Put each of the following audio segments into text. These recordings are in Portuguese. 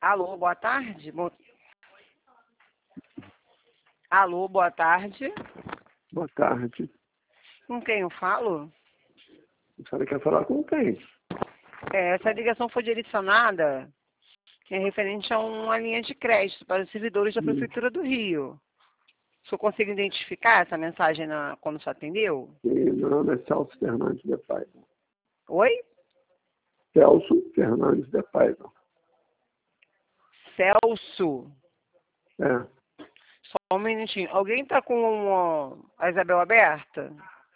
Alô, boa tarde. Alô, boa tarde. Boa tarde. Com quem eu falo? A senhora quer falar com quem? Essa ligação foi direcionada referente a uma linha de crédito para os servidores da Prefeitura do Rio. O senhor consegue identificar essa mensagem quando o senhor atendeu? Sim, meu nome é Celso Fernandes de Paiva. Oi? Celso Fernandes de Paiva. Celso. É. Só um minutinho. Alguém está com a Isabel aberta?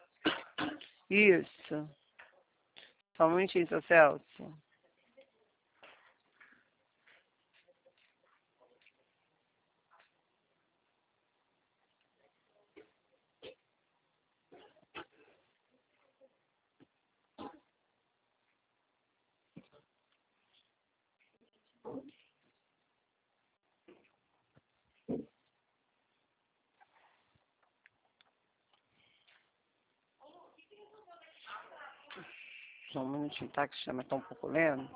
Isso. Só um minutinho, seu Celso. Só um minutinho, tá? Que o sistema está um pouco lento.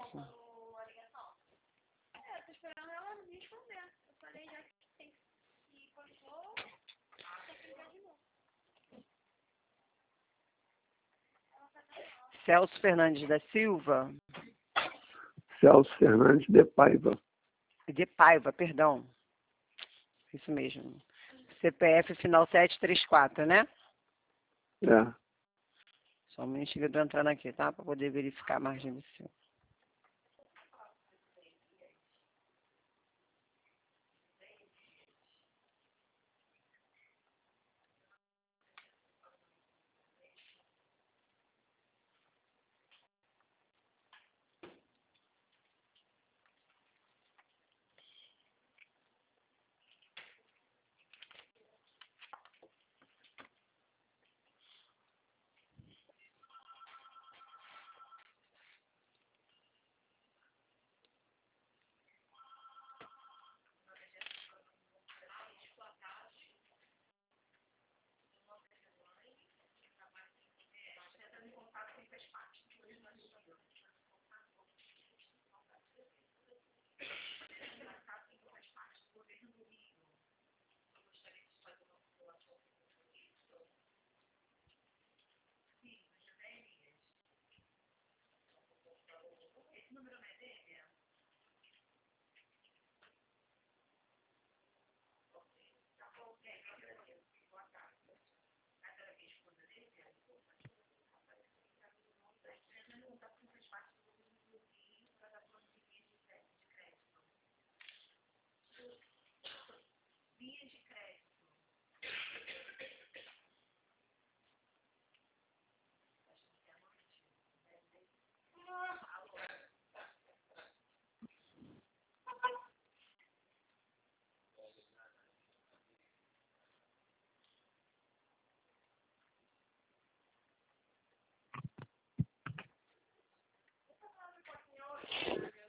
Celso Fernandes da Silva. Celso Fernandes de Paiva. De Paiva, perdão. Isso mesmo. CPF final 734, né? É. Só um minutinho que eu tô entrando aqui, tá? Para poder verificar a margem do seu.